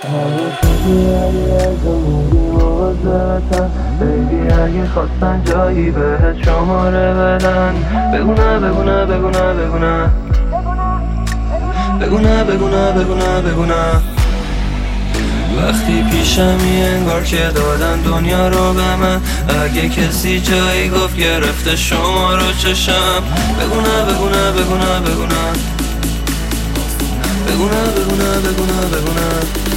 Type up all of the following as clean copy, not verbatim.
بیبی اگه خواستن جایی بهت شماره بدن بگونه بگونه بگونه بگونه بگونه بگونه بگونه بگونه وقتی پیشمی انگار که دادن دنیا رو به من اگه کسی جایی گفت گرفته شما رو چشم بگونه بگونه بگونه بگونه بگونه بگونه بگونه بگونه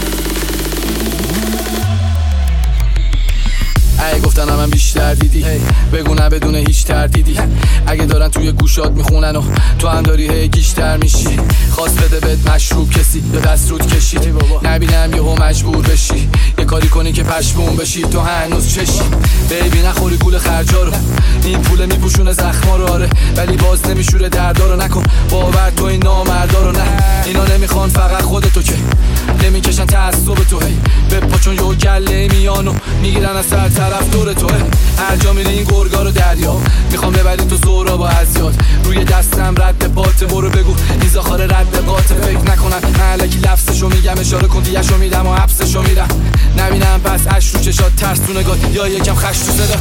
ای گفتن من بیشتر دیدی بگو نه بدون هیچ تردیدی اگه دارن توی گوشات میخونن و تو هم داری هی گیشتر میشی خواست بده بهت مشروب کسی یا دست رود کشید نبینم یهو مجبور بشی یه کاری کنی که پشمون بشی تو هنوز چشی بیبی نخوری گول خرجا رو این پوله میپوشونه زخما رو آره ولی باز نمیشوره دردا رو نکن باور تو این نامردا رو نه اینا نمیخوان فقط خودتو که نمیکشن تعصب تو هی بپا چون یه گله میانو میگیرن از سر طرف دور تو هر جا میری این گرگا رو دریا میخوام ببری تو زورا با ازیاد روی دستم رد پاته برو بگو این زاخار رد قاطه فکر نکنن علکی لفظشو میگم اشاره کن دیگه‌شو میدم و حبسشو میرم نبینم پس اش رو چشات ترس تو نگاه یا یکم خش تو صدا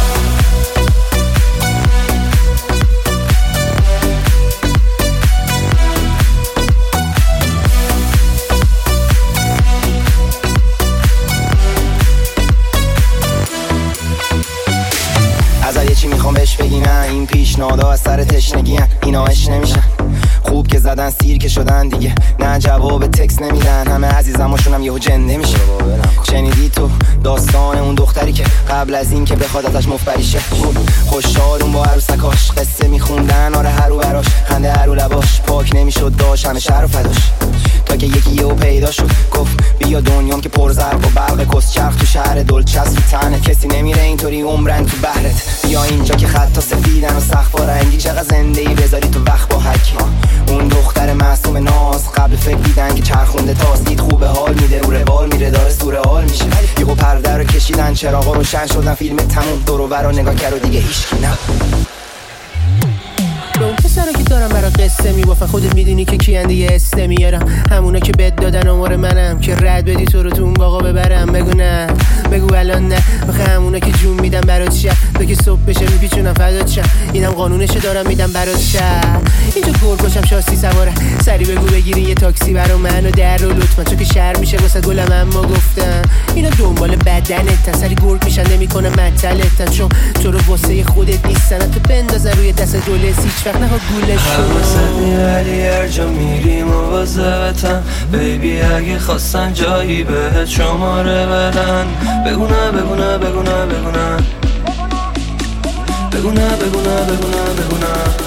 ازت یه چی میخوام بهش بگی نه این پیشنهادا از سر تشنگی ان اینا اش نمیشن خوب که زدن سیر که شدن دیگه نه جواب تکس نمیدن همه عزیزماشونم یهو جنده میشه شنیدی تو داستان اون دختری که قبل از این که بخواد ازش مفبری شه خوشحال اون با عروسکاش قصه میخوندن آره هرو براش خنده هرو لباش پاک نمیشد داشت همه شهر و فداش تا که یکی یهو پیدا شد گفت بیا دنیام که پر زرق و برق کس چرخ تو شهر دلچسب تو تنه کسی نمیره اینطوری عمرن تو بحرت بیا اینجا که خطا سفیدن و سخت با رنگی چقدر زندگی بذاری تو وقت با حکی اون دختر معصوم ناز قبل فکر دیدن که چرخونده تاست دید خوبه حال میده رو روال میره داره سوره حال میشه یهو پرده رو کشیدن چراغا روشن شدن فیلم تموم دور و بر نگاه کرد و دیگه هیچکی نه به اون پسرا که دارم برا قصه میبافن خودت میدونی که کیند یه استه میارم همونا که بد دادن آمار منم که رد بدی تو رو تو اون باقا ببرم بگو نه بگو الان نه بخه همونا که جون میدم برات شب تو که صبح بشه میپیچونم فدات شم اینم قانونشو دارم میدم برات شب اینجا گرگاشم شاستی سواره سری بگو بگیری یه تاکسی برا منو در رو لطفا چون که شهر میشه واسه گلم اما گفتم اینا دنبال بدنتن سری گرگ میشن نمیکنه مطلتن چون تو رو واسه خودت نیستن تو بندازن روی دست دولت هیچ وقت نها گولشون ولی هر جا میری مواظبتم بیبی اگه خواستن جایی بهت شماره بدن بگونه بگونه بگونه بگونه بگونه بگونه بگونه بگونه